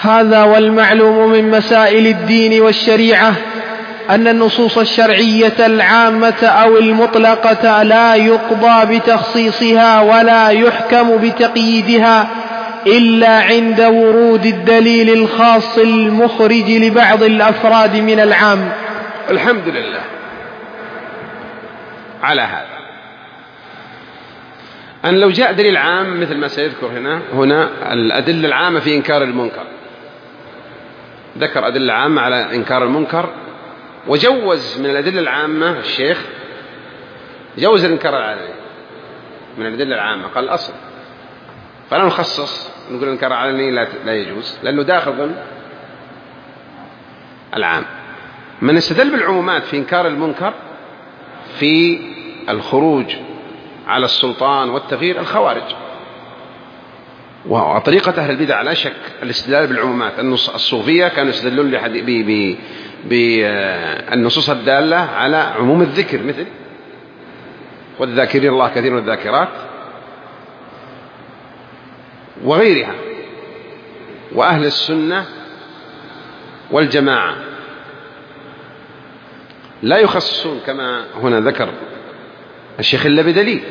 هذا والمعلوم من مسائل الدين والشريعة أن النصوص الشرعية العامة أو المطلقة لا يقضى بتخصيصها ولا يحكم بتقييدها إلا عند ورود الدليل الخاص المخرج لبعض الأفراد من العام. الحمد لله على هذا، أن لو جاء دليل عام مثل ما سيذكر هنا الأدلة العامة في إنكار المنكر، ذكر أدلة عامة على إنكار المنكر، وجوز من الأدلة العامة الشيخ جوز الإنكار العلني من الأدلة العامة، قال الأصل، فلا نخصص نقول الإنكار العلني لا يجوز لأنه داخل ضمن العام. من استدل بالعمومات في إنكار المنكر في الخروج على السلطان والتغيير الخوارج، وطريقة أهل البدع لا شك الاستدلال بالعمومات. الصوفية كانوا يستدلون بالنصوص الدالة على عموم الذكر، مثل والذاكرين الله كثير والذاكرات وغيرها. وأهل السنة والجماعة لا يخصصون كما هنا ذكر الشيخ إلا بدليل،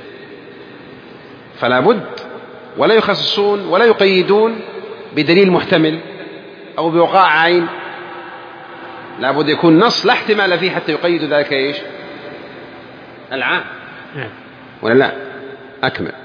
فلا بد، ولا يخصصون ولا يقيدون بدليل محتمل أو بوقاع عين، لا بد يكون نص لا احتمال فيه حتى يقيد ذلك العام، ولا لا؟ أكمل.